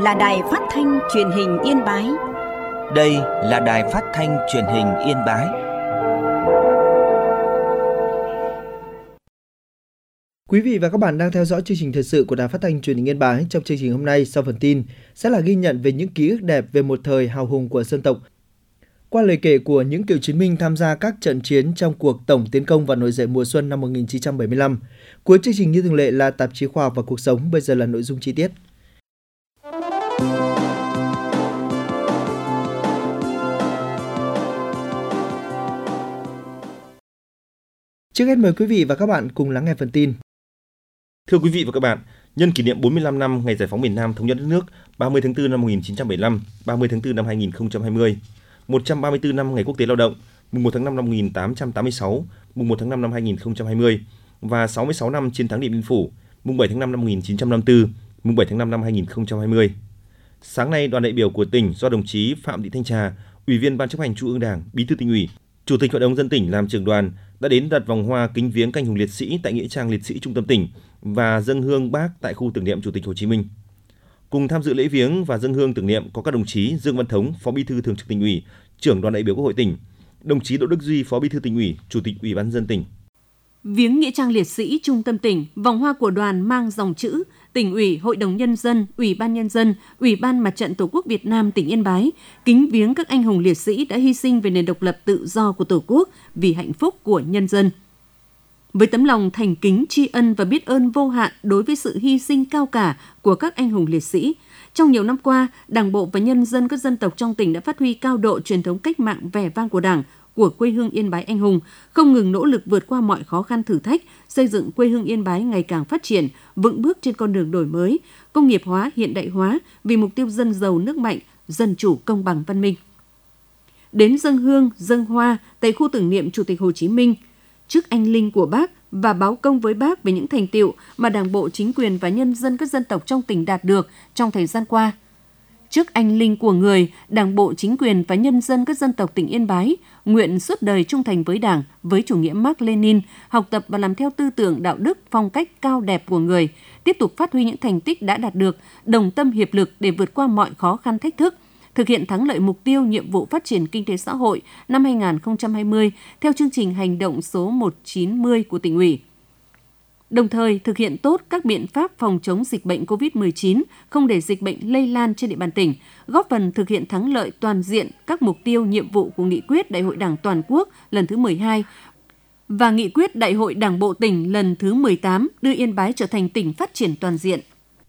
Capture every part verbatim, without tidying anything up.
là Đài Phát thanh Truyền hình Yên Bái. Đây là Đài Phát thanh Truyền hình Yên Bái. Quý vị và các bạn đang theo dõi chương trình thời sự của Đài Phát thanh Truyền hình Yên Bái. Trong chương trình hôm nay, sau phần tin sẽ là ghi nhận về những ký ức đẹp về một thời hào hùng của dân tộc. Qua lời kể của những cựu chiến binh tham gia các trận chiến trong cuộc tổng tiến công và nổi dậy mùa xuân năm một nghìn chín trăm bảy mươi lăm. Cuối chương trình như thường lệ là tạp chí Khoa học và Cuộc sống. Bây giờ là nội dung chi tiết. Trước hết mời quý vị và các bạn cùng lắng nghe phần tin. Thưa quý vị và các bạn, nhân kỷ niệm bốn mươi lăm năm ngày giải phóng miền Nam thống nhất đất nước ba mươi tháng tư năm một nghìn chín trăm bảy mươi lăm, ba mươi tháng tư năm hai nghìn không trăm hai mươi, một trăm ba mươi tư năm ngày Quốc tế Lao động, mùng một tháng năm năm một nghìn tám trăm tám mươi sáu, mùng một tháng năm năm hai nghìn không trăm hai mươi và sáu mươi sáu năm chiến thắng Điện Biên Phủ, mùng bảy tháng năm năm một nghìn chín trăm năm mươi tư, mùng bảy tháng năm năm hai nghìn không trăm hai mươi. Sáng nay, đoàn đại biểu của tỉnh do đồng chí Phạm Thị Thanh Trà, Ủy viên Ban chấp hành Trung ương Đảng, Bí thư Tỉnh ủy, Chủ tịch Hội đồng nhân dân tỉnh làm trưởng đoàn đã đến đặt vòng hoa kính viếng các anh hùng liệt sĩ tại nghĩa trang liệt sĩ trung tâm tỉnh và dâng hương bác tại khu tưởng niệm Chủ tịch Hồ Chí Minh. Cùng tham dự lễ viếng và dâng hương tưởng niệm có các đồng chí Dương Văn Thống, Phó Bí thư Thường trực Tỉnh ủy, Trưởng đoàn đại biểu Quốc hội tỉnh, đồng chí Đỗ Đức Duy, Phó Bí thư Tỉnh ủy, Chủ tịch Ủy ban nhân dân tỉnh. Viếng nghĩa trang liệt sĩ trung tâm tỉnh, vòng hoa của đoàn mang dòng chữ Tỉnh ủy, Hội đồng Nhân dân, Ủy ban Nhân dân, Ủy ban Mặt trận Tổ quốc Việt Nam tỉnh Yên Bái, kính viếng các anh hùng liệt sĩ đã hy sinh về nền độc lập tự do của Tổ quốc vì hạnh phúc của nhân dân. Với tấm lòng thành kính, tri ân và biết ơn vô hạn đối với sự hy sinh cao cả của các anh hùng liệt sĩ, trong nhiều năm qua, Đảng bộ và nhân dân các dân tộc trong tỉnh đã phát huy cao độ truyền thống cách mạng vẻ vang của Đảng, của quê hương Yên Bái anh hùng, không ngừng nỗ lực vượt qua mọi khó khăn thử thách, xây dựng quê hương Yên Bái ngày càng phát triển, vững bước trên con đường đổi mới, công nghiệp hóa, hiện đại hóa vì mục tiêu dân giàu nước mạnh, dân chủ, công bằng, văn minh. Đến dâng hương, dâng hoa tại khu tưởng niệm Chủ tịch Hồ Chí Minh, trước anh linh của Bác và báo công với Bác về những thành tựu mà Đảng bộ, chính quyền và nhân dân các dân tộc trong tỉnh đạt được trong thời gian qua. Trước anh linh của người, Đảng bộ, chính quyền và nhân dân các dân tộc tỉnh Yên Bái nguyện suốt đời trung thành với Đảng, với chủ nghĩa Mác Lênin, học tập và làm theo tư tưởng đạo đức, phong cách cao đẹp của người, tiếp tục phát huy những thành tích đã đạt được, đồng tâm hiệp lực để vượt qua mọi khó khăn thách thức, thực hiện thắng lợi mục tiêu nhiệm vụ phát triển kinh tế xã hội năm hai nghìn không trăm hai mươi theo chương trình hành động số một trăm chín mươi của Tỉnh ủy. Đồng thời thực hiện tốt các biện pháp phòng chống dịch bệnh cô vít mười chín, không để dịch bệnh lây lan trên địa bàn tỉnh, góp phần thực hiện thắng lợi toàn diện các mục tiêu nhiệm vụ của Nghị quyết Đại hội Đảng toàn quốc lần thứ mười hai và Nghị quyết Đại hội Đảng bộ tỉnh lần thứ mười tám, đưa Yên Bái trở thành tỉnh phát triển toàn diện.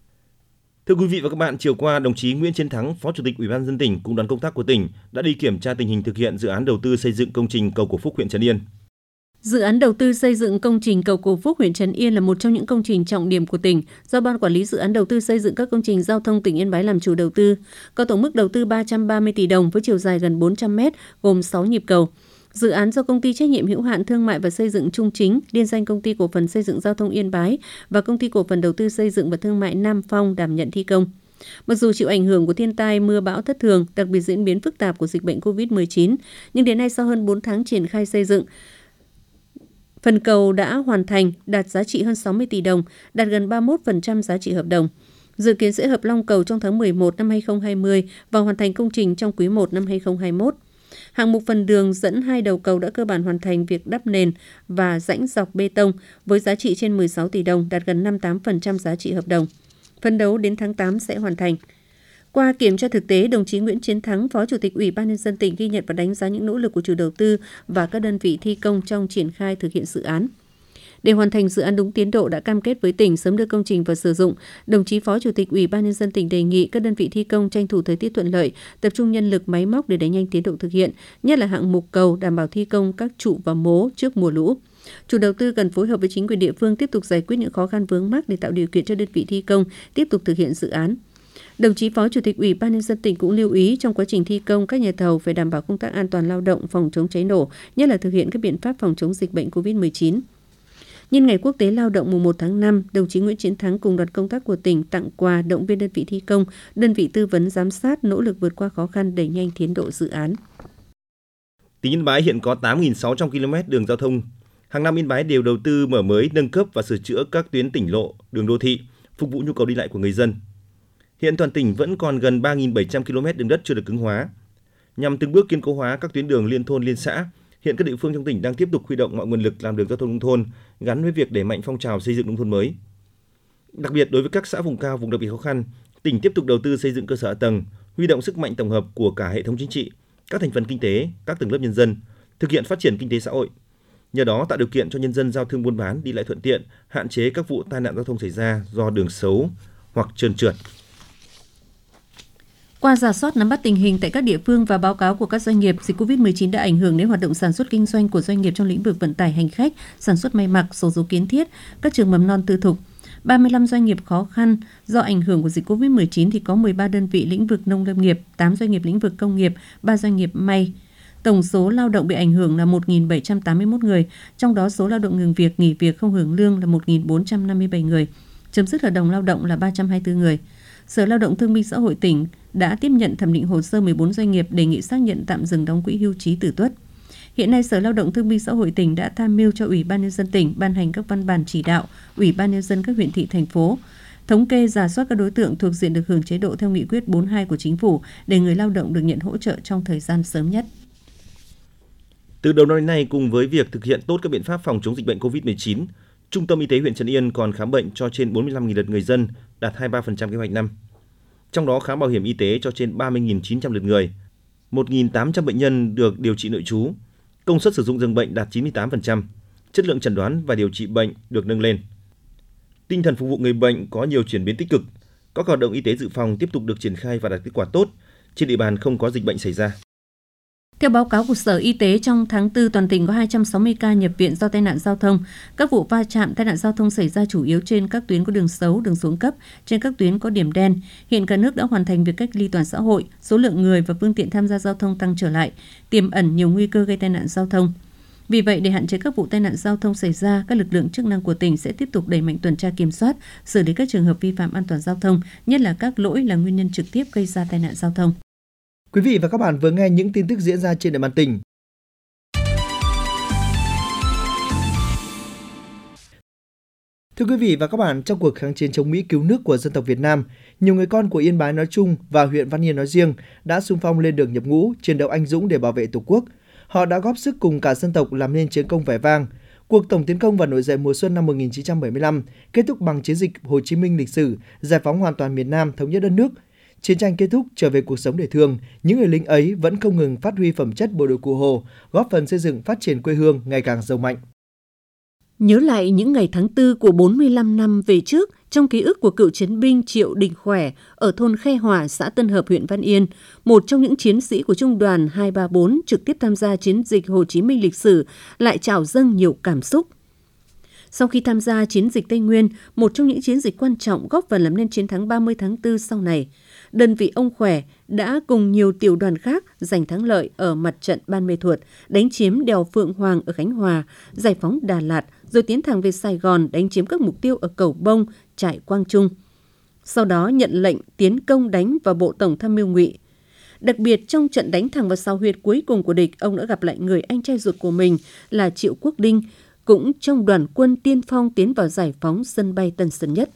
Thưa quý vị và các bạn, chiều qua, đồng chí Nguyễn Chiến Thắng, Phó Chủ tịch Ủy ban nhân dân tỉnh cùng đoàn công tác của tỉnh đã đi kiểm tra tình hình thực hiện dự án đầu tư xây dựng công trình cầu Cổ Phúc, huyện Trấn Yên. Dự án đầu tư xây dựng công trình cầu Cổ Phúc, huyện Trấn Yên là một trong những công trình trọng điểm của tỉnh, do Ban Quản lý Dự án Đầu tư xây dựng các công trình giao thông tỉnh Yên Bái làm chủ đầu tư. Có tổng mức đầu tư ba trăm ba mươi tỷ đồng với chiều dài gần bốn trăm mét, gồm sáu nhịp cầu. Dự án do Công ty Trách nhiệm hữu hạn Thương mại và Xây dựng Trung Chính, liên danh Công ty Cổ phần Xây dựng Giao thông Yên Bái và Công ty Cổ phần Đầu tư Xây dựng và Thương mại Nam Phong đảm nhận thi công. Mặc dù chịu ảnh hưởng của thiên tai, mưa bão thất thường, đặc biệt diễn biến phức tạp của dịch bệnh cô vít mười chín, nhưng đến nay sau hơn bốn tháng triển khai xây dựng, phần cầu đã hoàn thành, đạt giá trị hơn sáu mươi tỷ đồng, đạt gần ba mươi mốt phần trăm giá trị hợp đồng. Dự kiến sẽ hợp long cầu trong tháng mười một năm hai nghìn không trăm hai mươi và hoàn thành công trình trong quý một năm hai nghìn không trăm hai mươi mốt. Hạng mục phần đường dẫn hai đầu cầu đã cơ bản hoàn thành việc đắp nền và rãnh dọc bê tông với giá trị trên mười sáu tỷ đồng, đạt gần năm mươi tám phần trăm giá trị hợp đồng. Phấn đấu đến tháng tám sẽ hoàn thành. Qua kiểm tra thực tế, đồng chí Nguyễn Chiến Thắng, Phó Chủ tịch Ủy ban nhân dân tỉnh ghi nhận và đánh giá những nỗ lực của chủ đầu tư và các đơn vị thi công trong triển khai thực hiện dự án. Để hoàn thành dự án đúng tiến độ đã cam kết với tỉnh sớm đưa công trình vào sử dụng, đồng chí Phó Chủ tịch Ủy ban nhân dân tỉnh đề nghị các đơn vị thi công tranh thủ thời tiết thuận lợi, tập trung nhân lực máy móc để đẩy nhanh tiến độ thực hiện, nhất là hạng mục cầu đảm bảo thi công các trụ và mố trước mùa lũ. Chủ đầu tư cần phối hợp với chính quyền địa phương tiếp tục giải quyết những khó khăn vướng mắc để tạo điều kiện cho đơn vị thi công tiếp tục thực hiện dự án. Đồng chí Phó Chủ tịch Ủy ban nhân dân tỉnh cũng lưu ý trong quá trình thi công, các nhà thầu phải đảm bảo công tác an toàn lao động, phòng chống cháy nổ, nhất là thực hiện các biện pháp phòng chống dịch bệnh cô vít mười chín. Nhân ngày Quốc tế Lao động mùng một tháng năm, đồng chí Nguyễn Chiến Thắng cùng đoàn công tác của tỉnh tặng quà động viên đơn vị thi công, đơn vị tư vấn giám sát nỗ lực vượt qua khó khăn đẩy nhanh tiến độ dự án. Tỉnh Yên Bái hiện có tám nghìn sáu trăm ki lô mét đường giao thông. Hàng năm Yên Bái đều đầu tư mở mới, nâng cấp và sửa chữa các tuyến tỉnh lộ, đường đô thị, phục vụ nhu cầu đi lại của người dân. Hiện toàn tỉnh vẫn còn gần ba nghìn bảy trăm ki lô mét đường đất chưa được cứng hóa. Nhằm từng bước kiên cố hóa các tuyến đường liên thôn liên xã, hiện các địa phương trong tỉnh đang tiếp tục huy động mọi nguồn lực làm đường giao thông nông thôn gắn với việc đẩy mạnh phong trào xây dựng nông thôn mới. Đặc biệt đối với các xã vùng cao, vùng đặc biệt khó khăn, tỉnh tiếp tục đầu tư xây dựng cơ sở hạ tầng, huy động sức mạnh tổng hợp của cả hệ thống chính trị, các thành phần kinh tế, các tầng lớp nhân dân, thực hiện phát triển kinh tế xã hội. Nhờ đó tạo điều kiện cho nhân dân giao thương buôn bán đi lại thuận tiện, hạn chế các vụ tai nạn giao thông xảy ra do đường xấu hoặc trơn trượt. Qua rà soát nắm bắt tình hình tại các địa phương và báo cáo của các doanh nghiệp, dịch covid mười chín đã ảnh hưởng đến hoạt động sản xuất kinh doanh của doanh nghiệp trong lĩnh vực vận tải hành khách, sản xuất may mặc, xổ số kiến thiết, các trường mầm non tư thục. ba mươi lăm doanh nghiệp khó khăn do ảnh hưởng của dịch covid mười chín thì có mười ba đơn vị lĩnh vực nông lâm nghiệp, tám doanh nghiệp lĩnh vực công nghiệp, ba doanh nghiệp may. Tổng số lao động bị ảnh hưởng là một nghìn bảy trăm tám mươi mốt người, trong đó số lao động ngừng việc, nghỉ việc không hưởng lương là một nghìn bốn trăm năm mươi bảy người, chấm dứt hợp đồng lao động là ba trăm hai mươi tư người. Sở Lao động Thương binh Xã hội tỉnh đã tiếp nhận thẩm định hồ sơ mười bốn doanh nghiệp đề nghị xác nhận tạm dừng đóng quỹ hưu trí tử tuất. Hiện nay, Sở Lao động Thương binh Xã hội tỉnh đã tham mưu cho Ủy ban nhân dân tỉnh ban hành các văn bản chỉ đạo Ủy ban nhân dân các huyện thị thành phố thống kê rà soát các đối tượng thuộc diện được hưởng chế độ theo nghị quyết bốn mươi hai của Chính phủ để người lao động được nhận hỗ trợ trong thời gian sớm nhất. Từ đầu năm đến nay, cùng với việc thực hiện tốt các biện pháp phòng chống dịch bệnh covid mười chín, Trung tâm Y tế huyện Trấn Yên còn khám bệnh cho trên bốn mươi lăm nghìn lượt người dân, đạt hai mươi ba phần trăm kế hoạch năm. Trong đó khám bảo hiểm y tế cho trên ba mươi nghìn chín trăm lượt người, một nghìn tám trăm bệnh nhân được điều trị nội trú, công suất sử dụng giường bệnh đạt chín mươi tám phần trăm, chất lượng chẩn đoán và điều trị bệnh được nâng lên. Tinh thần phục vụ người bệnh có nhiều chuyển biến tích cực, các hoạt động y tế dự phòng tiếp tục được triển khai và đạt kết quả tốt, trên địa bàn không có dịch bệnh xảy ra. Theo báo cáo của Sở Y tế, trong tháng tư toàn tỉnh có hai trăm sáu mươi ca nhập viện do tai nạn giao thông. Các vụ va chạm tai nạn giao thông xảy ra chủ yếu trên các tuyến có đường xấu, đường xuống cấp, trên các tuyến có điểm đen. Hiện cả nước đã hoàn thành việc cách ly toàn xã hội, số lượng người và phương tiện tham gia giao thông tăng trở lại, tiềm ẩn nhiều nguy cơ gây tai nạn giao thông. Vì vậy, để hạn chế các vụ tai nạn giao thông xảy ra, các lực lượng chức năng của tỉnh sẽ tiếp tục đẩy mạnh tuần tra kiểm soát, xử lý các trường hợp vi phạm an toàn giao thông, nhất là các lỗi là nguyên nhân trực tiếp gây ra tai nạn giao thông. Quý vị và các bạn vừa nghe những tin tức diễn ra trên địa bàn tỉnh. Thưa quý vị và các bạn, trong cuộc kháng chiến chống Mỹ cứu nước của dân tộc Việt Nam, nhiều người con của Yên Bái nói chung và huyện Văn Yên nói riêng đã xung phong lên đường nhập ngũ, chiến đấu anh dũng để bảo vệ Tổ quốc. Họ đã góp sức cùng cả dân tộc làm nên chiến công vẻ vang. Cuộc tổng tiến công và nổi dậy mùa xuân năm một nghìn chín trăm bảy mươi lăm kết thúc bằng chiến dịch Hồ Chí Minh lịch sử, giải phóng hoàn toàn miền Nam, thống nhất đất nước. Chiến tranh kết thúc, trở về cuộc sống đời thường, những người lính ấy vẫn không ngừng phát huy phẩm chất bộ đội Cụ Hồ, góp phần xây dựng phát triển quê hương ngày càng giàu mạnh. Nhớ lại những ngày tháng tư của bốn mươi lăm năm về trước, trong ký ức của cựu chiến binh Triệu Đình Khỏe ở thôn Khe Hòa, xã Tân Hợp, huyện Văn Yên, một trong những chiến sĩ của Trung đoàn hai ba bốn trực tiếp tham gia chiến dịch Hồ Chí Minh lịch sử, lại trào dâng nhiều cảm xúc. Sau khi tham gia chiến dịch Tây Nguyên, một trong những chiến dịch quan trọng góp phần làm nên chiến thắng ba mươi tháng tư sau này, đơn vị ông Khỏe đã cùng nhiều tiểu đoàn khác giành thắng lợi ở mặt trận Ban Mê Thuột, đánh chiếm đèo Phượng Hoàng ở Khánh Hòa, giải phóng Đà Lạt, rồi tiến thẳng về Sài Gòn đánh chiếm các mục tiêu ở Cầu Bông, Trại Quang Trung. Sau đó nhận lệnh tiến công đánh vào bộ tổng tham mưu Ngụy. Đặc biệt trong trận đánh thẳng vào sao huyệt cuối cùng của địch, ông đã gặp lại người anh trai ruột của mình là Triệu Quốc Đinh, cũng trong đoàn quân tiên phong tiến vào giải phóng sân bay Tân Sơn Nhất.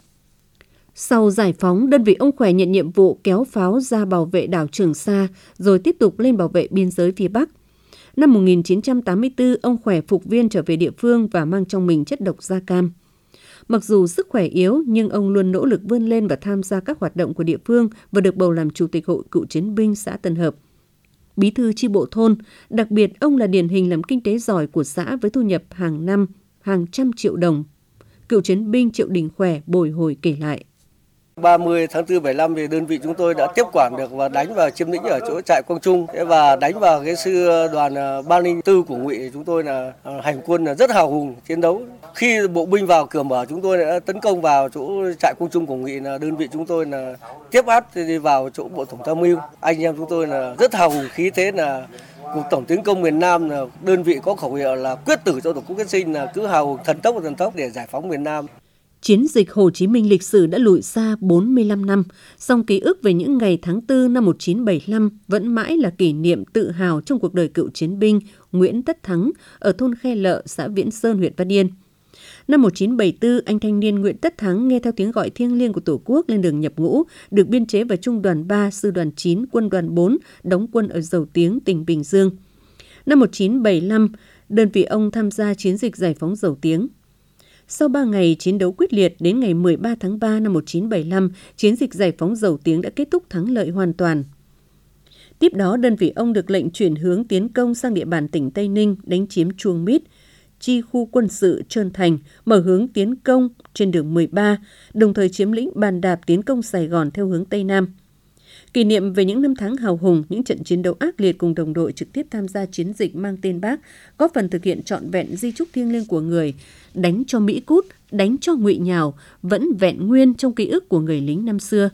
Sau giải phóng, đơn vị ông Khỏe nhận nhiệm vụ kéo pháo ra bảo vệ đảo Trường Sa, rồi tiếp tục lên bảo vệ biên giới phía Bắc. Năm một nghìn chín trăm tám mươi tư, ông Khỏe phục viên trở về địa phương và mang trong mình chất độc da cam. Mặc dù sức khỏe yếu, nhưng ông luôn nỗ lực vươn lên và tham gia các hoạt động của địa phương và được bầu làm Chủ tịch Hội Cựu Chiến binh xã Tân Hợp. Bí thư chi bộ thôn, đặc biệt ông là điển hình làm kinh tế giỏi của xã với thu nhập hàng năm hàng trăm triệu đồng. Cựu chiến binh Triệu Đình Khỏe bồi hồi kể lại. ba mươi tháng tư bảy mươi lăm thì đơn vị chúng tôi đã tiếp quản được và đánh vào chiếm lĩnh ở chỗ trại Quang Trung và đánh vào cái sư đoàn ba không bốn của Ngụy. Chúng tôi là hành quân là rất hào hùng chiến đấu. Khi bộ binh vào cửa mở, chúng tôi đã tấn công vào chỗ trại Quang Trung của Ngụy, là đơn vị chúng tôi là tiếp áp đi vào chỗ bộ tổng tham mưu. Anh em chúng tôi là rất hào hùng khí thế, là cuộc tổng tiến công miền Nam là đơn vị có khẩu hiệu là quyết tử cho Tổ quốc quyết sinh, là cứ hào hùng thần tốc và thần tốc để giải phóng miền Nam. Chiến dịch Hồ Chí Minh lịch sử đã lùi xa bốn mươi lăm năm, song ký ức về những ngày tháng tư năm một nghìn chín trăm bảy mươi lăm vẫn mãi là kỷ niệm tự hào trong cuộc đời cựu chiến binh Nguyễn Tất Thắng ở thôn Khe Lợ, xã Viễn Sơn, huyện Văn Yên. Năm một nghìn chín trăm bảy mươi tư, anh thanh niên Nguyễn Tất Thắng nghe theo tiếng gọi thiêng liêng của Tổ quốc lên đường nhập ngũ, được biên chế vào Trung đoàn ba, Sư đoàn chín, Quân đoàn bốn, đóng quân ở Dầu Tiếng, tỉnh Bình Dương. Năm một nghìn chín trăm bảy mươi lăm, đơn vị ông tham gia chiến dịch giải phóng Dầu Tiếng. Sau ba ngày chiến đấu quyết liệt, đến ngày mười ba tháng ba năm một nghìn chín trăm bảy mươi lăm, chiến dịch giải phóng Dầu Tiếng đã kết thúc thắng lợi hoàn toàn. Tiếp đó, đơn vị ông được lệnh chuyển hướng tiến công sang địa bàn tỉnh Tây Ninh, đánh chiếm Chuông Mít, chi khu quân sự Trơn Thành, mở hướng tiến công trên đường mười ba, đồng thời chiếm lĩnh Bàn Đạp tiến công Sài Gòn theo hướng Tây Nam. Kỷ niệm về những năm tháng hào hùng, những trận chiến đấu ác liệt cùng đồng đội trực tiếp tham gia chiến dịch mang tên Bác, góp phần thực hiện trọn vẹn di chúc thiêng liêng của người, đánh cho Mỹ cút, đánh cho Ngụy nhào, vẫn vẹn nguyên trong ký ức của người lính năm xưa.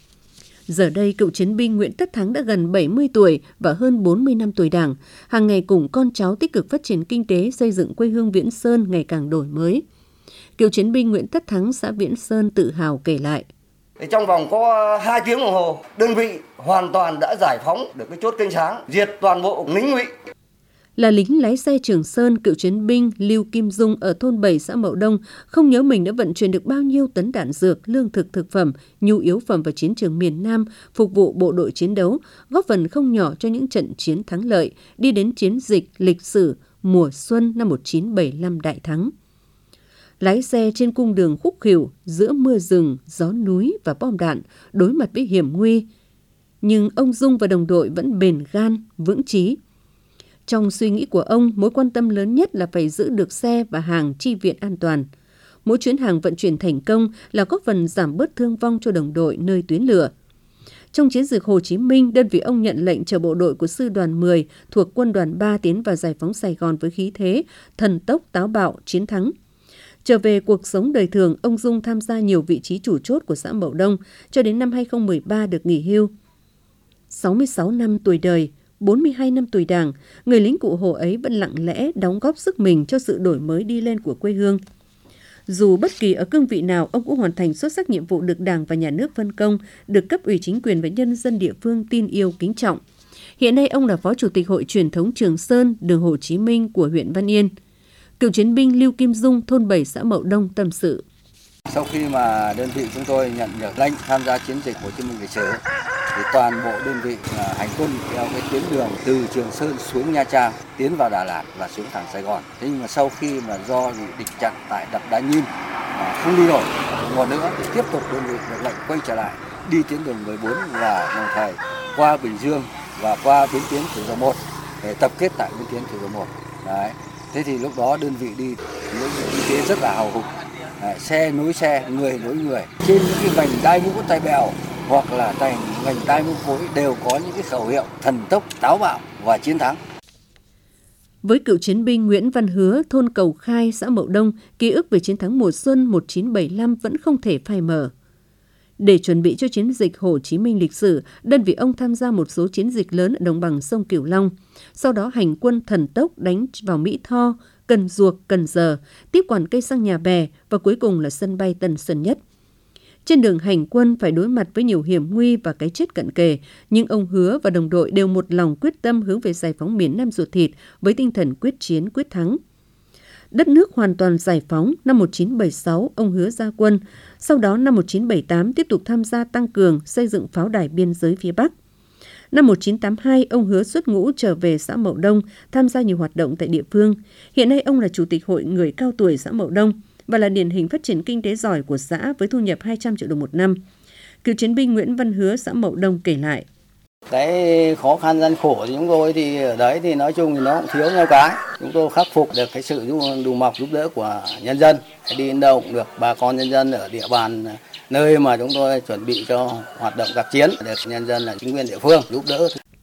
Giờ đây, cựu chiến binh Nguyễn Tất Thắng đã gần bảy mươi tuổi và hơn bốn mươi năm tuổi Đảng, hàng ngày cùng con cháu tích cực phát triển kinh tế, xây dựng quê hương Viễn Sơn ngày càng đổi mới. Cựu chiến binh Nguyễn Tất Thắng, xã Viễn Sơn tự hào kể lại. Trong vòng có hai tiếng đồng hồ, đơn vị hoàn toàn đã giải phóng được cái chốt kênh Sáng, diệt toàn bộ lính Ngụy. Là lính lái xe Trường Sơn, cựu chiến binh Lưu Kim Dung ở thôn bảy xã Mậu Đông không nhớ mình đã vận chuyển được bao nhiêu tấn đạn dược, lương thực thực phẩm, nhu yếu phẩm vào chiến trường miền Nam phục vụ bộ đội chiến đấu, góp phần không nhỏ cho những trận chiến thắng lợi, đi đến chiến dịch lịch sử mùa xuân năm một nghìn chín trăm bảy mươi lăm đại thắng. Lái xe trên cung đường khúc khuỷu giữa mưa rừng, gió núi và bom đạn, đối mặt với hiểm nguy. Nhưng ông Dung và đồng đội vẫn bền gan, vững chí. Trong suy nghĩ của ông, mối quan tâm lớn nhất là phải giữ được xe và hàng chi viện an toàn. Mỗi chuyến hàng vận chuyển thành công là góp phần giảm bớt thương vong cho đồng đội nơi tuyến lửa. Trong chiến dịch Hồ Chí Minh, đơn vị ông nhận lệnh chở bộ đội của Sư đoàn mười thuộc Quân đoàn ba tiến vào giải phóng Sài Gòn với khí thế, thần tốc, táo bạo, chiến thắng. Trở về cuộc sống đời thường, ông Dung tham gia nhiều vị trí chủ chốt của xã Mậu Đông, cho đến năm hai không một ba được nghỉ hưu. sáu mươi sáu năm tuổi đời, bốn mươi hai năm tuổi Đảng, người lính cụ Hồ ấy vẫn lặng lẽ đóng góp sức mình cho sự đổi mới đi lên của quê hương. Dù bất kỳ ở cương vị nào, ông cũng hoàn thành xuất sắc nhiệm vụ được Đảng và Nhà nước phân công, được cấp ủy chính quyền và nhân dân địa phương tin yêu kính trọng. Hiện nay ông là Phó Chủ tịch Hội Truyền thống Trường Sơn, đường Hồ Chí Minh của huyện Văn Yên. Cựu chiến binh Lưu Kim Dung, thôn bảy xã Mậu Đông tâm sự. Sau khi mà đơn vị chúng tôi nhận được lệnh tham gia chiến dịch Hồ Chí Minh lịch sử, thì toàn bộ đơn vị hành quân theo cái tuyến đường từ Trường Sơn xuống Nha Trang, tiến vào Đà Lạt và xuống thẳng Sài Gòn. Thế nhưng mà sau khi mà do địch chặn tại đập Đá Nhiêm không đi nổi một nữa, thì tiếp tục đơn vị được lệnh quay trở lại đi tuyến đường mười bốn và đồng thời qua Bình Dương và qua biến tuyến Thủ Dầu Một để tập kết tại biến tuyến Thủ Dầu Một. Đấy. Thế thì lúc đó đơn vị đi những y tế rất là hào hùng, à, xe nối xe, người nối người. Trên những cái vành đai mũ tay bèo hoặc là thành vành đai mũ phối đều có những cái khẩu hiệu thần tốc, táo bạo và chiến thắng. Với cựu chiến binh Nguyễn Văn Hứa, thôn Cầu Khai, xã Mậu Đông, ký ức về chiến thắng mùa xuân một nghìn chín trăm bảy mươi lăm vẫn không thể phai mờ. Để chuẩn bị cho chiến dịch Hồ Chí Minh lịch sử, đơn vị ông tham gia một số chiến dịch lớn ở đồng bằng sông Cửu Long. Sau đó hành quân thần tốc đánh vào Mỹ Tho, Cần Duộc, Cần Giờ, tiếp quản cây xăng Nhà Bè và cuối cùng là sân bay Tân Sơn Nhất. Trên đường hành quân phải đối mặt với nhiều hiểm nguy và cái chết cận kề, nhưng ông Hứa và đồng đội đều một lòng quyết tâm hướng về giải phóng miền Nam ruột thịt với tinh thần quyết chiến quyết thắng. Đất nước hoàn toàn giải phóng, năm một nghìn chín trăm bảy mươi sáu, ông Hứa ra quân. Sau đó năm một nghìn chín trăm bảy mươi tám tiếp tục tham gia tăng cường xây dựng pháo đài biên giới phía Bắc. Năm một nghìn chín trăm tám mươi hai, ông Hứa xuất ngũ trở về xã Mậu Đông, tham gia nhiều hoạt động tại địa phương. Hiện nay ông là Chủ tịch Hội Người Cao Tuổi xã Mậu Đông và là điển hình phát triển kinh tế giỏi của xã với thu nhập hai trăm triệu đồng một năm. Cựu chiến binh Nguyễn Văn Hứa, xã Mậu Đông kể lại. Cái khó khăn gian khổ thì chúng tôi thì ở đấy thì nói chung thì nó cũng thiếu nhau cái. Chúng tôi khắc phục được cái sự đùm bọc giúp đỡ của nhân dân. Đi đến đâu cũng được bà con nhân dân ở địa bàn nơi mà chúng tôi chuẩn bị cho hoạt động tác chiến, được nhân dân là chính quyền địa phương giúp đỡ.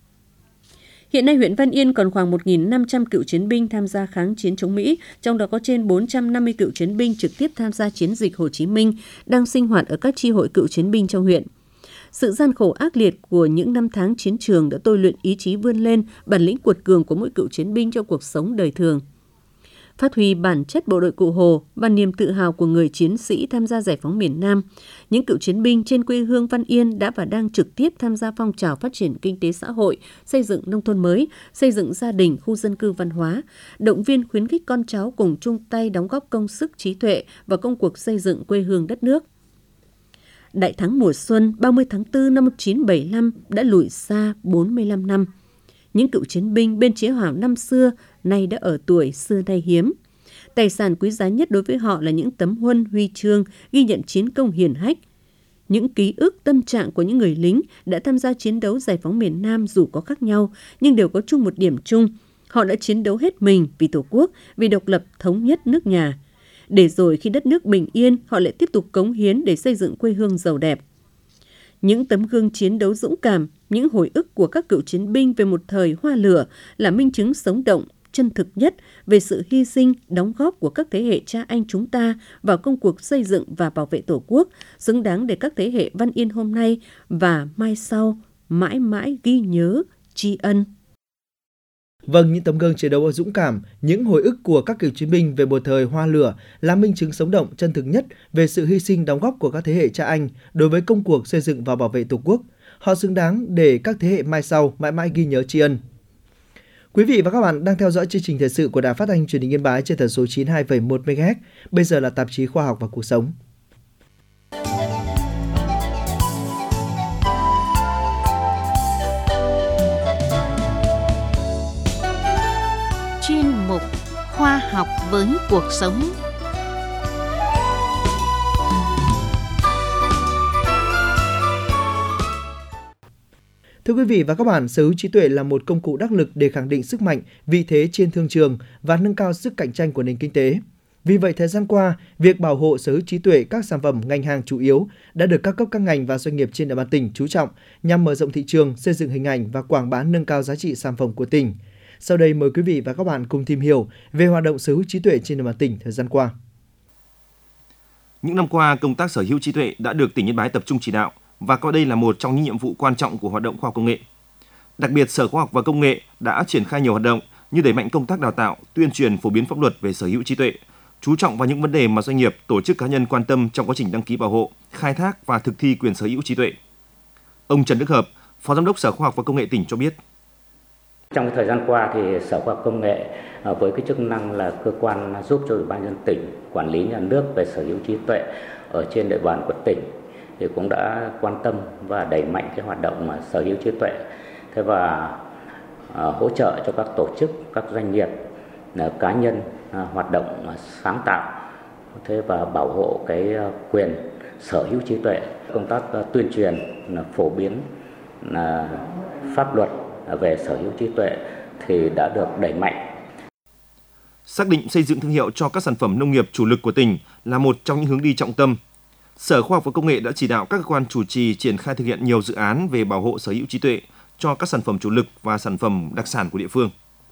Hiện nay huyện Văn Yên còn khoảng một nghìn năm trăm cựu chiến binh tham gia kháng chiến chống Mỹ, trong đó có trên bốn trăm năm mươi cựu chiến binh trực tiếp tham gia chiến dịch Hồ Chí Minh, đang sinh hoạt ở các chi hội cựu chiến binh trong huyện. Sự gian khổ ác liệt của những năm tháng chiến trường đã tôi luyện ý chí vươn lên, bản lĩnh cuột cường của mỗi cựu chiến binh trong cuộc sống đời thường. phát huy bản chất bộ đội Cụ Hồ và niềm tự hào của người chiến sĩ tham gia giải phóng miền Nam. Những cựu chiến binh trên quê hương Văn Yên đã và đang trực tiếp tham gia phong trào phát triển kinh tế xã hội, xây dựng nông thôn mới, xây dựng gia đình, khu dân cư văn hóa, động viên khuyến khích con cháu cùng chung tay đóng góp công sức trí tuệ vào công cuộc xây dựng quê hương đất nước. Đại thắng mùa xuân ba mươi tháng tư năm một nghìn chín trăm bảy mươi lăm đã lùi xa bốn mươi lăm năm. Những cựu chiến binh bên chế hào năm xưa nay đã ở tuổi xưa nay hiếm. Tài sản quý giá nhất đối với họ là những tấm huân huy chương ghi nhận chiến công hiển hách. Những ký ức tâm trạng của những người lính đã tham gia chiến đấu giải phóng miền Nam dù có khác nhau nhưng đều có chung một điểm chung. Họ đã chiến đấu hết mình vì Tổ quốc, vì độc lập thống nhất nước nhà. Để rồi khi đất nước bình yên, họ lại tiếp tục cống hiến để xây dựng quê hương giàu đẹp. Những tấm gương chiến đấu dũng cảm, những hồi ức của các cựu chiến binh về một thời hoa lửa là minh chứng sống động, chân thực nhất về sự hy sinh, đóng góp của các thế hệ cha anh chúng ta vào công cuộc xây dựng và bảo vệ Tổ quốc, xứng đáng để các thế hệ Văn Yên hôm nay và mai sau mãi mãi ghi nhớ, tri ân. Vâng, những tấm gương chiến đấu dũng cảm, những hồi ức của các cựu chiến binh về một thời hoa lửa là minh chứng sống động, chân thực nhất về sự hy sinh đóng góp của các thế hệ cha anh đối với công cuộc xây dựng và bảo vệ Tổ quốc. Họ xứng đáng để các thế hệ mai sau mãi mãi ghi nhớ tri ân. Quý vị và các bạn đang theo dõi chương trình thời sự của Đài Phát thanh Truyền hình Yên Bái trên tần số chín mươi hai phẩy một mê ga héc. Bây giờ là tạp chí Khoa học và Cuộc sống. Chuyên mục Khoa học với cuộc sống. Thưa quý vị và các bạn, sở hữu trí tuệ là một công cụ đắc lực để khẳng định sức mạnh, vị thế trên thương trường và nâng cao sức cạnh tranh của nền kinh tế. Vì vậy, thời gian qua, việc bảo hộ sở hữu trí tuệ các sản phẩm ngành hàng chủ yếu đã được các cấp các ngành và doanh nghiệp trên địa bàn tỉnh chú trọng nhằm mở rộng thị trường, xây dựng hình ảnh và quảng bá nâng cao giá trị sản phẩm của tỉnh. Sau đây mời quý vị và các bạn cùng tìm hiểu về hoạt động sở hữu trí tuệ trên địa bàn tỉnh thời gian qua. Những năm qua, công tác sở hữu trí tuệ đã được tỉnh Yên Bái tập trung chỉ đạo và coi đây là một trong những nhiệm vụ quan trọng của hoạt động khoa học công nghệ. Đặc biệt, Sở Khoa học và Công nghệ đã triển khai nhiều hoạt động như đẩy mạnh công tác đào tạo, tuyên truyền phổ biến pháp luật về sở hữu trí tuệ, chú trọng vào những vấn đề mà doanh nghiệp, tổ chức cá nhân quan tâm trong quá trình đăng ký bảo hộ, khai thác và thực thi quyền sở hữu trí tuệ. Ông Trần Đức Hợp, Phó Giám đốc Sở Khoa học và Công nghệ tỉnh cho biết. Trong thời gian qua thì Sở Khoa học Công nghệ với cái chức năng là cơ quan giúp cho Ủy ban nhân dân tỉnh quản lý nhà nước về sở hữu trí tuệ ở trên địa bàn của tỉnh thì cũng đã quan tâm và đẩy mạnh cái hoạt động mà sở hữu trí tuệ. Thế và uh, hỗ trợ cho các tổ chức, các doanh nghiệp, uh, cá nhân uh, hoạt động uh, sáng tạo. Thế và bảo hộ cái uh, quyền sở hữu trí tuệ, công tác uh, tuyên truyền, uh, phổ biến uh, pháp luật uh, về sở hữu trí tuệ thì đã được đẩy mạnh. Xác định xây dựng thương hiệu cho các sản phẩm nông nghiệp chủ lực của tỉnh là một trong những hướng đi trọng tâm. Sở Khoa học và Công nghệ đã chỉ đạo các cơ quan chủ trì triển khai thực hiện nhiều dự án về bảo hộ sở hữu trí tuệ cho các sản phẩm chủ lực và sản phẩm đặc sản của địa phương.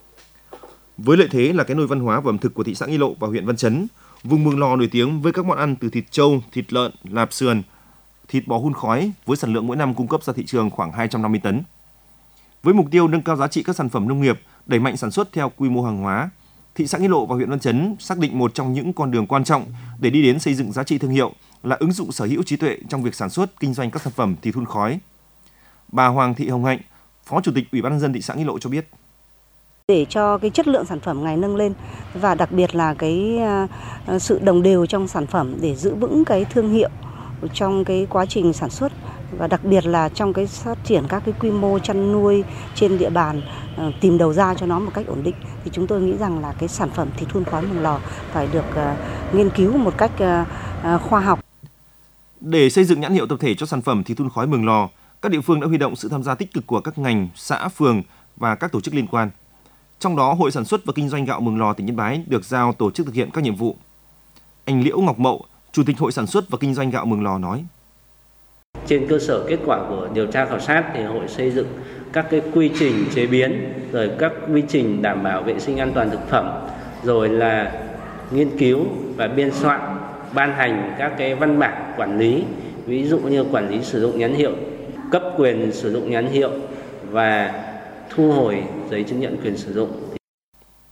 Với lợi thế là cái nôi văn hóa và ẩm thực của thị xã Nghi Lộ và huyện Văn Chấn, vùng Mường Lò nổi tiếng với các món ăn từ thịt trâu, thịt lợn, lạp sườn, thịt bò hun khói với sản lượng mỗi năm cung cấp ra thị trường khoảng hai trăm năm mươi tấn. Với mục tiêu nâng cao giá trị các sản phẩm nông nghiệp, đẩy mạnh sản xuất theo quy mô hàng hóa, thị xã Nghi Lộ và huyện Văn Chấn xác định một trong những con đường quan trọng để đi đến xây dựng giá trị thương hiệu là ứng dụng sở hữu trí tuệ trong việc sản xuất, kinh doanh các sản phẩm thịt hun khói. Bà Hoàng Thị Hồng Hạnh, Phó Chủ tịch Ủy ban nhân dân thị xã Nghi Lộ cho biết. Để cho cái chất lượng sản phẩm ngày nâng lên và đặc biệt là cái uh, sự đồng đều trong sản phẩm để giữ vững cái thương hiệu trong cái quá trình sản xuất và đặc biệt là trong cái phát triển các cái quy mô chăn nuôi trên địa bàn, uh, tìm đầu ra cho nó một cách ổn định thì chúng tôi nghĩ rằng là cái sản phẩm thịt hun khói Mường Lò phải được uh, nghiên cứu một cách uh, uh, khoa học. Để xây dựng nhãn hiệu tập thể cho sản phẩm thịt hun khói Mường Lò, các địa phương đã huy động sự tham gia tích cực của các ngành, xã, phường và các tổ chức liên quan. Trong đó, Hội Sản xuất và Kinh doanh gạo Mường Lò tỉnh Yên Bái được giao tổ chức thực hiện các nhiệm vụ. Anh Liễu Ngọc Mậu, Chủ tịch Hội Sản xuất và Kinh doanh gạo Mường Lò nói. Trên cơ sở kết quả của điều tra khảo sát thì hội xây dựng các cái quy trình chế biến, rồi các quy trình đảm bảo vệ sinh an toàn thực phẩm, rồi là nghiên cứu và biên soạn, ban hành các cái văn bản quản lý, ví dụ như quản lý sử dụng nhãn hiệu, cấp quyền sử dụng nhãn hiệu và thu hồi giấy chứng nhận quyền sử dụng.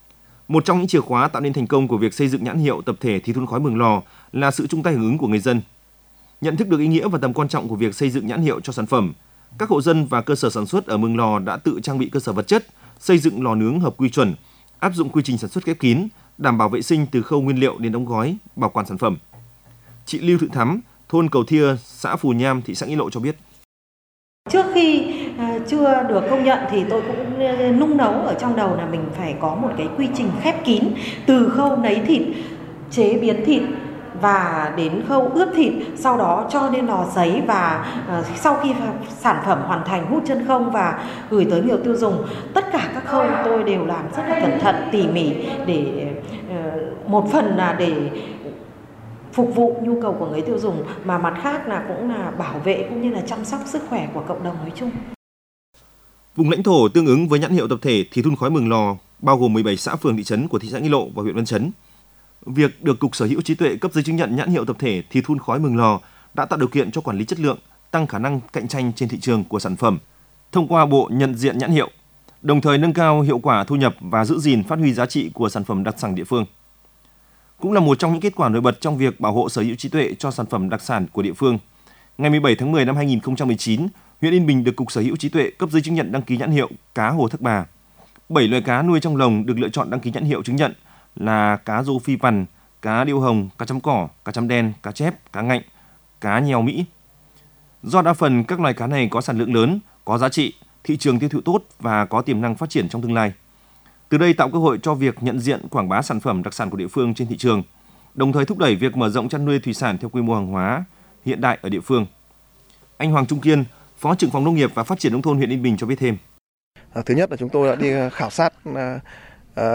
Một trong những chìa khóa tạo nên thành công của việc xây dựng nhãn hiệu tập thể Thì Thun Khói Mường Lò là sự chung tay hưởng ứng của người dân. Nhận thức được ý nghĩa và tầm quan trọng của việc xây dựng nhãn hiệu cho sản phẩm, các hộ dân và cơ sở sản xuất ở Mường Lò đã tự trang bị cơ sở vật chất, xây dựng lò nướng hợp quy chuẩn, áp dụng quy trình sản xuất khép kín, đảm bảo vệ sinh từ khâu nguyên liệu đến đóng gói, bảo quản sản phẩm. Chị Lưu Thị Thắm, thôn Cầu Thia, xã Phù Nham, thị xã Nghĩa Lộ cho biết. Trước khi chưa được công nhận thì tôi cũng nung nấu ở trong đầu là mình phải có một cái quy trình khép kín từ khâu nấy thịt, chế biến thịt và đến khâu ướp thịt, sau đó cho lên lò sấy và sau khi sản phẩm hoàn thành hút chân không và gửi tới người tiêu dùng, tất cả các khâu tôi đều làm rất là cẩn thận, tỉ mỉ để một phần là để phục vụ nhu cầu của người tiêu dùng, mà mặt khác là cũng là bảo vệ cũng như là chăm sóc sức khỏe của cộng đồng nói chung. Vùng lãnh thổ tương ứng với nhãn hiệu tập thể Thì Thun Khói Mường Lò bao gồm mười bảy xã phường thị trấn của thị xã Nghĩa Lộ và huyện Văn Chấn. Việc được Cục Sở hữu trí tuệ cấp giấy chứng nhận nhãn hiệu tập thể Thì Thun Khói Mường Lò đã tạo điều kiện cho quản lý chất lượng, tăng khả năng cạnh tranh trên thị trường của sản phẩm thông qua bộ nhận diện nhãn hiệu, đồng thời nâng cao hiệu quả thu nhập và giữ gìn phát huy giá trị của sản phẩm đặc sản địa phương. Cũng là một trong những kết quả nổi bật trong việc bảo hộ sở hữu trí tuệ cho sản phẩm đặc sản của địa phương. Ngày mười bảy tháng mười năm hai nghìn không trăm mười chín, huyện Yên Bình được Cục Sở hữu trí tuệ cấp giấy chứng nhận đăng ký nhãn hiệu cá Hồ Thác Bà. bảy loài cá nuôi trong lồng được lựa chọn đăng ký nhãn hiệu chứng nhận là cá rô phi vằn, cá điêu hồng, cá chấm cỏ, cá chấm đen, cá chép, cá ngạnh, cá nheo Mỹ. Do đa phần các loài cá này có sản lượng lớn, có giá trị, thị trường tiêu thụ tốt và có tiềm năng phát triển trong tương lai. Từ đây tạo cơ hội cho việc nhận diện quảng bá sản phẩm đặc sản của địa phương trên thị trường, đồng thời thúc đẩy việc mở rộng chăn nuôi thủy sản theo quy mô hàng hóa hiện đại ở địa phương. Anh Hoàng Trung Kiên, Phó trưởng phòng Nông nghiệp và Phát triển nông thôn huyện Yên Bình cho biết thêm. Thứ nhất là chúng tôi đã đi khảo sát uh,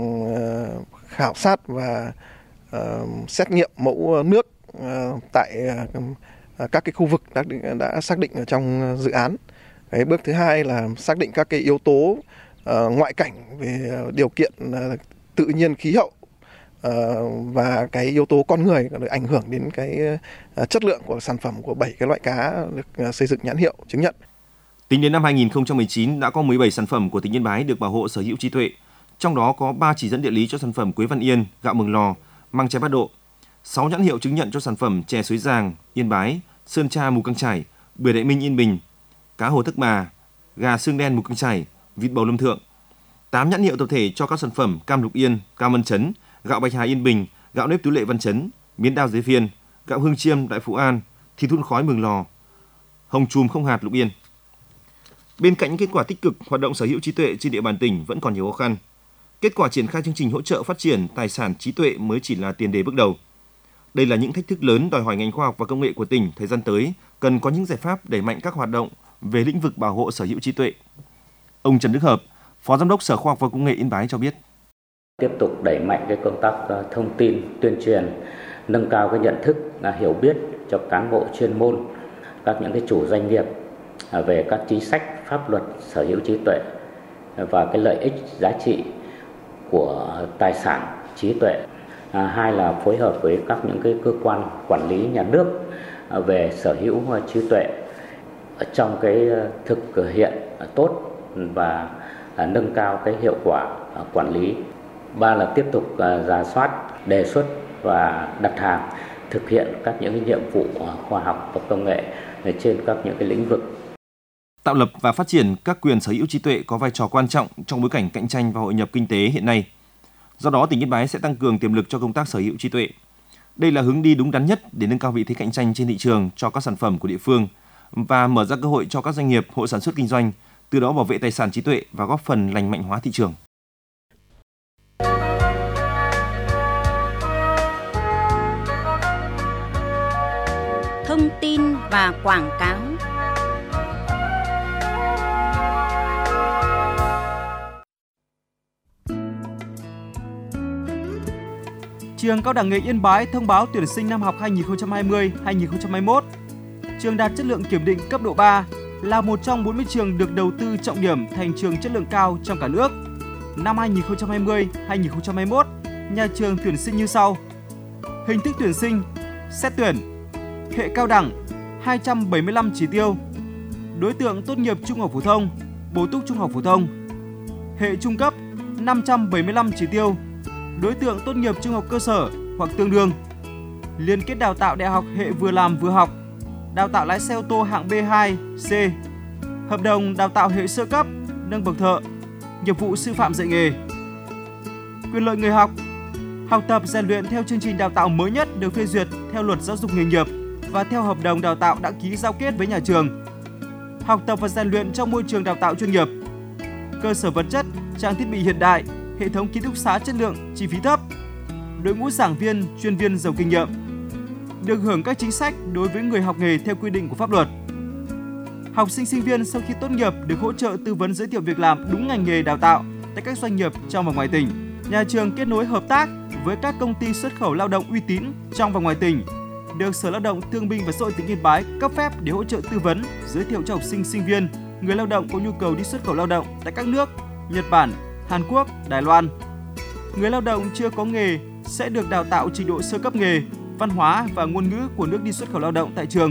khảo sát và uh, xét nghiệm mẫu nước uh, tại uh, các cái khu vực đã, đã xác định ở trong dự án. Cái bước thứ hai là xác định các cái yếu tố uh, ngoại cảnh về điều kiện uh, tự nhiên khí hậu uh, và cái yếu tố con người được ảnh hưởng đến cái uh, chất lượng của sản phẩm của bảy cái loại cá được uh, xây dựng nhãn hiệu chứng nhận. Tính đến năm hai nghìn không trăm mười chín đã có mười bảy sản phẩm của tỉnh Yên Bái được bảo hộ sở hữu trí tuệ, trong đó có ba chỉ dẫn địa lý cho sản phẩm Quế Văn Yên, gạo Mường Lò, măng chai Bát Độ, sáu nhãn hiệu chứng nhận cho sản phẩm chè Suối Giàng, Yên Bái, Sơn Tra Mù Căng Chải, bưởi Đại Minh Yên Bình, cá Hồ Thác Bà, gà xương đen Mù Căng Chải, vịt bầu Lâm Thượng, tám nhãn hiệu tập thể cho các sản phẩm cam Lục Yên, cam Văn Chấn, gạo Bạch Hà Yên Bình, gạo nếp Tú Lệ Văn Chấn, miến đao Dế Phiên, gạo Hương Chiêm Đại Phú An, Thì Thun Khói Mường Lò, hồng chùm không hạt Lục Yên. Bên cạnh những kết quả tích cực, hoạt động sở hữu trí tuệ trên địa bàn tỉnh vẫn còn nhiều khó khăn. Kết quả triển khai chương trình hỗ trợ phát triển tài sản trí tuệ mới chỉ là tiền đề bước đầu. Đây là những thách thức lớn đòi hỏi ngành khoa học và công nghệ của tỉnh thời gian tới cần có những giải pháp đẩy mạnh các hoạt động về lĩnh vực bảo hộ sở hữu trí tuệ. Ông Trần Đức Hợp, Phó Giám đốc Sở Khoa học và Công nghệ Yên Bái cho biết. Tiếp tục đẩy mạnh cái công tác thông tin, tuyên truyền, nâng cao cái nhận thức, hiểu biết cho cán bộ chuyên môn, các những cái chủ doanh nghiệp về các chính sách pháp luật sở hữu trí tuệ và cái lợi ích giá trị của tài sản trí tuệ. À, hai là phối hợp với các những cái cơ quan quản lý nhà nước về sở hữu trí tuệ trong cái thực hiện tốt và nâng cao cái hiệu quả quản lý. Ba là tiếp tục rà soát, đề xuất và đặt hàng thực hiện các những cái nhiệm vụ khoa học và công nghệ trên các những cái lĩnh vực. Tạo lập và phát triển các quyền sở hữu trí tuệ có vai trò quan trọng trong bối cảnh cạnh tranh và hội nhập kinh tế hiện nay. Do đó, tỉnh Yên Bái sẽ tăng cường tiềm lực cho công tác sở hữu trí tuệ. Đây là hướng đi đúng đắn nhất để nâng cao vị thế cạnh tranh trên thị trường cho các sản phẩm của địa phương và mở ra cơ hội cho các doanh nghiệp, hộ sản xuất kinh doanh, từ đó bảo vệ tài sản trí tuệ và góp phần lành mạnh hóa thị trường. Thông tin và quảng cáo. Trường Cao đẳng nghề Yên Bái thông báo tuyển sinh năm học hai nghìn không trăm hai mươi hai nghìn không trăm hai mươi mốt. Trường đạt chất lượng kiểm định cấp độ ba, là một trong bốn mươi trường được đầu tư trọng điểm thành trường chất lượng cao trong cả nước. Năm hai nghìn không trăm hai mươi hai nghìn không trăm hai mươi mốt, nhà trường tuyển sinh như sau. Hình thức tuyển sinh: xét tuyển. Hệ cao đẳng hai trăm bảy mươi lăm chỉ tiêu. Đối tượng tốt nghiệp trung học phổ thông, bổ túc trung học phổ thông. Hệ trung cấp năm trăm bảy mươi lăm chỉ tiêu. Đối tượng tốt nghiệp trung học cơ sở hoặc tương đương. Liên kết đào tạo đại học hệ vừa làm vừa học. Đào tạo lái xe ô tô hạng B hai, C. Hợp đồng đào tạo hệ sơ cấp, nâng bậc thợ. Nghiệp vụ sư phạm dạy nghề. Quyền lợi người học. Học tập rèn luyện theo chương trình đào tạo mới nhất được phê duyệt theo Luật Giáo dục nghề nghiệp và theo hợp đồng đào tạo đã ký giao kết với nhà trường. Học tập và rèn luyện trong môi trường đào tạo chuyên nghiệp. Cơ sở vật chất, trang thiết bị hiện đại, hệ thống ký túc xá chất lượng, chi phí thấp. Đội ngũ giảng viên, chuyên viên giàu kinh nghiệm. Được hưởng các chính sách đối với người học nghề theo quy định của pháp luật. Học sinh sinh viên sau khi tốt nghiệp được hỗ trợ tư vấn giới thiệu việc làm đúng ngành nghề đào tạo tại các doanh nghiệp trong và ngoài tỉnh. Nhà trường kết nối hợp tác với các công ty xuất khẩu lao động uy tín trong và ngoài tỉnh, được Sở Lao động Thương binh và Xã hội tỉnh Yên Bái cấp phép để hỗ trợ tư vấn, giới thiệu cho học sinh sinh viên, người lao động có nhu cầu đi xuất khẩu lao động tại các nước Nhật Bản, Hàn Quốc, Đài Loan. Người lao động chưa có nghề sẽ được đào tạo trình độ sơ cấp nghề, văn hóa và ngôn ngữ của nước đi xuất khẩu lao động tại trường.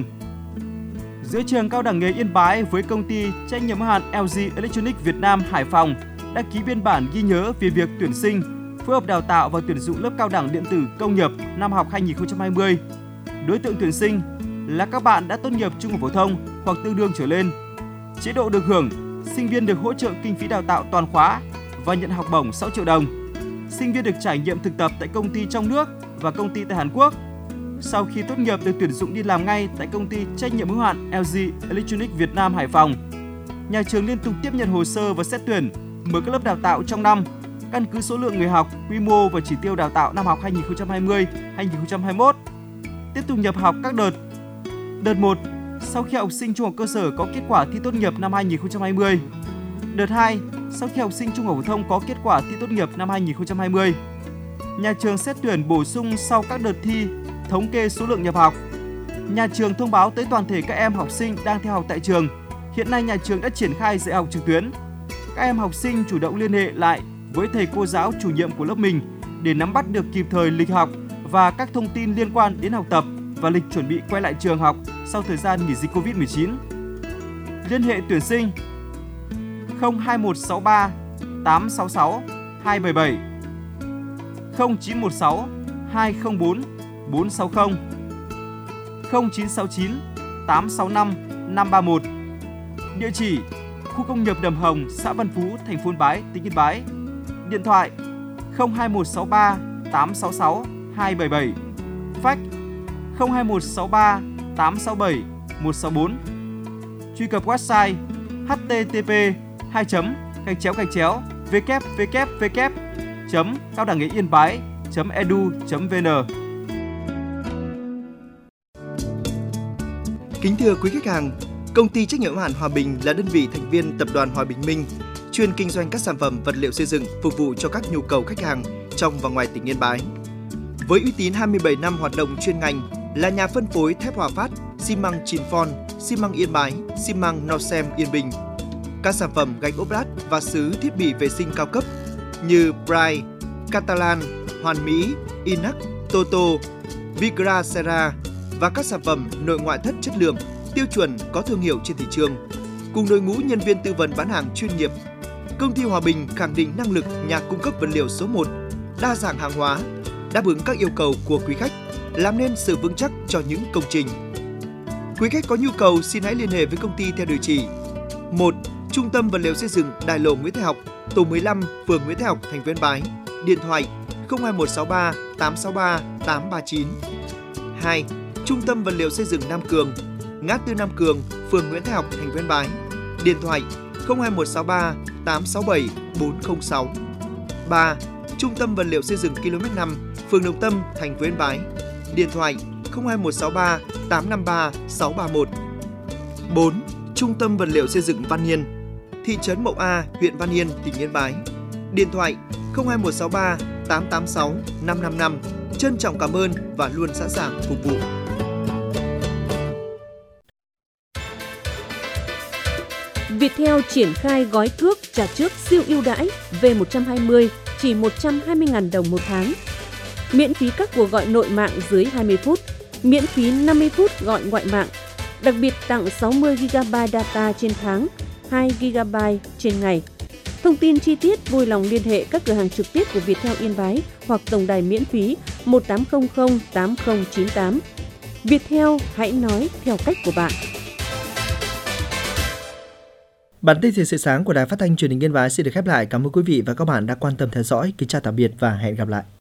Giữa trường Cao đẳng nghề Yên Bái với công ty trách nhiệm hữu hạn lờ giê Electronics Việt Nam Hải Phòng đã ký biên bản ghi nhớ về việc tuyển sinh, phối hợp đào tạo và tuyển dụng lớp cao đẳng điện tử công nghiệp năm học hai nghìn không trăm hai mươi. Đối tượng tuyển sinh là các bạn đã tốt nghiệp trung học phổ thông hoặc tương đương trở lên. Chế độ được hưởng, sinh viên được hỗ trợ kinh phí đào tạo toàn khóa và nhận học bổng sáu triệu đồng. Sinh viên được trải nghiệm thực tập tại công ty trong nước và công ty tại Hàn Quốc. Sau khi tốt nghiệp được tuyển dụng đi làm ngay tại công ty trách nhiệm hữu hạn lờ giê Electronics Việt Nam Hải Phòng. Nhà trường liên tục tiếp nhận hồ sơ và xét tuyển, mở các lớp đào tạo trong năm, căn cứ số lượng người học, quy mô và chỉ tiêu đào tạo năm học hai nghìn không trăm hai mươi hai nghìn không trăm hai mươi mốt. Tiếp tục nhập học các đợt. Đợt một, sau khi học sinh trung học cơ sở có kết quả thi tốt nghiệp năm hai nghìn không trăm hai mươi. Đợt hai, sau khi học sinh trung học phổ thông có kết quả thi tốt nghiệp năm hai nghìn không trăm hai mươi. Nhà trường xét tuyển bổ sung sau các đợt thi, thống kê số lượng nhập học. Nhà trường thông báo tới toàn thể các em học sinh đang theo học tại trường. Hiện nay nhà trường đã triển khai dạy học trực tuyến. Các em học sinh chủ động liên hệ lại với thầy cô giáo chủ nhiệm của lớp mình để nắm bắt được kịp thời lịch học và các thông tin liên quan đến học tập và lịch chuẩn bị quay lại trường học sau thời gian nghỉ dịch covid mười chín. Liên hệ tuyển sinh không hai một sáu ba tám sáu sáu hai bảy bảy, không chín một sáu hai không bốn bốn sáu không, không chín sáu chín tám sáu năm năm ba một. Địa chỉ: khu công nghiệp Đầm Hồng, xã Văn Phú, thành phố Yên Bái, tỉnh Yên Bái. Điện thoại: không hai một sáu ba tám sáu sáu hai bảy bảy, fax không hai một sáu ba tám sáu bảy một sáu bốn. Truy cập website h t t p hai chấm gạch chéo gạch chéo w w w chấm cao đẳng nghề yên bái chấm e d u chấm v n. Kính thưa quý khách hàng, Công ty trách nhiệm hữu hạn Hòa Bình là đơn vị thành viên Tập đoàn Hòa Bình Minh, chuyên kinh doanh các sản phẩm vật liệu xây dựng phục vụ cho các nhu cầu khách hàng trong và ngoài tỉnh Yên Bái. Với uy tín hai mươi bảy năm hoạt động chuyên ngành, là nhà phân phối thép Hòa Phát, xi măng Chinfon, xi măng Yên Bái, xi măng Nosem Yên Bình. Các sản phẩm gạch ốp lát và sứ thiết bị vệ sinh cao cấp như Bright, Catalan, Hoàn Mỹ, Inac, Toto, Vigra Serra và các sản phẩm nội ngoại thất chất lượng, tiêu chuẩn có thương hiệu trên thị trường. Cùng đội ngũ nhân viên tư vấn bán hàng chuyên nghiệp, Công ty Hòa Bình khẳng định năng lực nhà cung cấp vật liệu số một, đa dạng hàng hóa, đáp ứng các yêu cầu của quý khách, làm nên sự vững chắc cho những công trình. Quý khách có nhu cầu xin hãy liên hệ với công ty theo địa chỉ: một. Trung tâm vật liệu xây dựng Đại lộ Nguyễn Thái Học, tổ mười lăm, phường Nguyễn Thái Học, thành phố Yên Bái. Điện thoại: không hai một sáu ba tám sáu ba tám ba chín. hai. Trung tâm vật liệu xây dựng Nam Cường, ngã tư Nam Cường, phường Nguyễn Thái Học, thành phố Yên Bái. Điện thoại: không hai một sáu ba tám sáu bảy bốn không sáu. ba. Trung tâm vật liệu xây dựng ki lô mét năm, phường Đồng Tâm, thành phố Yên Bái. Điện thoại: không hai một sáu ba tám năm ba sáu ba một. bốn. Trung tâm vật liệu xây dựng Văn Yên, thị trấn Mậu A, huyện Văn Yên, tỉnh Yên Bái. Điện thoại: không hai một sáu ba tám tám sáu năm năm năm. Trân trọng cảm ơn và luôn sẵn sàng phục vụ. Viettel triển khai gói cước trả trước siêu ưu đãi V một trăm hai mươi chỉ một trăm hai mươi nghìn đồng một tháng. Miễn phí các cuộc gọi nội mạng dưới hai mươi phút, miễn phí năm mươi phút gọi ngoại mạng. Đặc biệt tặng sáu mươi gi ga bai data trên tháng, hai gi ga bai trên ngày. Thông tin chi tiết vui lòng liên hệ các cửa hàng trực tiếp của Viettel Yên Bái hoặc tổng đài miễn phí một tám không không tám không chín tám. Viettel, hãy nói theo cách của bạn. Bản tin thời sự sáng của Đài Phát thanh Truyền hình Yên Bái xin được khép lại. Cảm ơn quý vị và các bạn đã quan tâm theo dõi. Kính chào tạm biệt và hẹn gặp lại.